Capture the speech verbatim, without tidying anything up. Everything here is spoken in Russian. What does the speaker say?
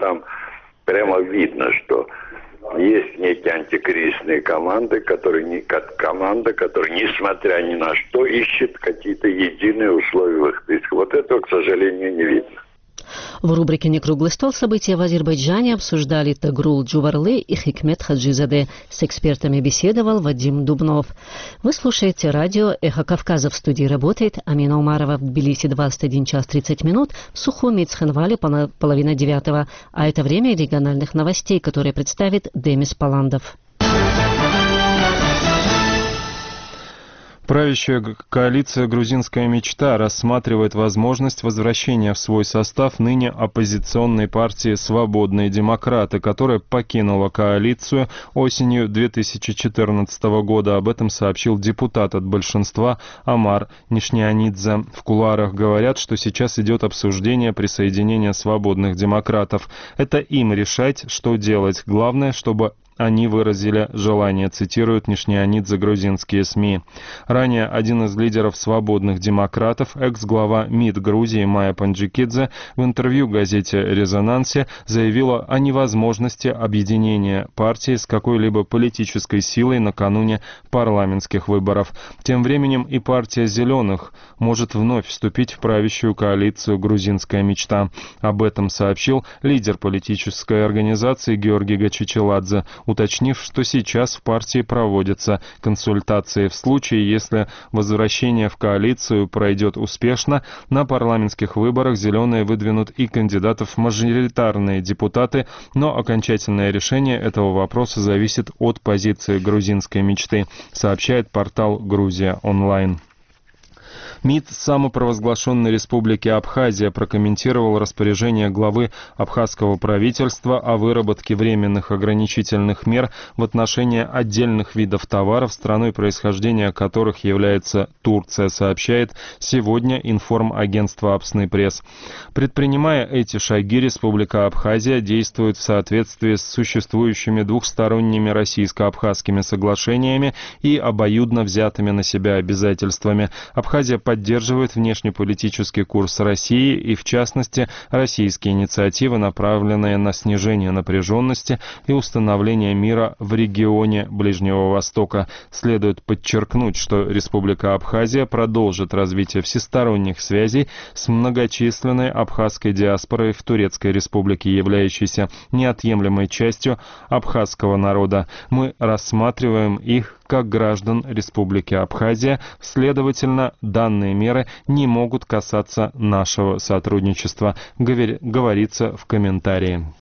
там прямо видно, что есть некие антикризисные команды, которые не, как команда, которая, несмотря ни на что, ищет какие-то единые условия выхода. Вот этого, к сожалению, не видно. В рубрике «Некруглый стол» события в Азербайджане обсуждали Тагрул Джуварлы и Хикмет Хаджизаде. С экспертами беседовал Вадим Дубнов. Вы слушаете радио «Эхо Кавказа». В студии работает Амина Умарова. В Тбилиси двадцать один час тридцать минут, в Сухуми и Цхинвале половина девятого. А это время региональных новостей, которые представит Демис Паландов. Правящая коалиция «Грузинская мечта» рассматривает возможность возвращения в свой состав ныне оппозиционной партии «Свободные демократы», которая покинула коалицию осенью две тысячи четырнадцатого года. Об этом сообщил депутат от большинства Амар Нишнианидзе. В кулуарах говорят, что сейчас идет обсуждение присоединения «Свободных демократов». Это им решать, что делать. Главное, чтобы они выразили желание, цитируют Нишнианидзе грузинские СМИ. Ранее один из лидеров «Свободных демократов», экс-глава МИД Грузии Майя Панджикидзе, в интервью газете «Резонансе» заявила о невозможности объединения партии с какой-либо политической силой накануне парламентских выборов. Тем временем и партия «Зеленых» может вновь вступить в правящую коалицию «Грузинская мечта». Об этом сообщил лидер политической организации Георгий Гачичеладзе, уточнив, что сейчас в партии проводятся консультации. В случае, если возвращение в коалицию пройдет успешно, на парламентских выборах «Зеленые» выдвинут и кандидатов в мажоритарные депутаты, но окончательное решение этого вопроса зависит от позиции грузинской мечты, сообщает портал «Грузия онлайн». МИД самопровозглашенной республики Абхазия прокомментировал распоряжение главы абхазского правительства о выработке временных ограничительных мер в отношении отдельных видов товаров, страной происхождения которых является Турция, сообщает сегодня информагентство Апсны Пресс. Предпринимая эти шаги, Республика Абхазия действует в соответствии с существующими двухсторонними российско-абхазскими соглашениями и обоюдно взятыми на себя обязательствами. Абхазия поддерживает внешнеполитический курс России и, в частности, российские инициативы, направленные на снижение напряженности и установление мира в регионе Ближнего Востока. Следует подчеркнуть, что Республика Абхазия продолжит развитие всесторонних связей с многочисленной абхазской диаспорой в Турецкой Республике, являющейся неотъемлемой частью абхазского народа. Мы рассматриваем их как граждан Республики Абхазия, следовательно, данные меры не могут касаться нашего сотрудничества, говорится в комментарии.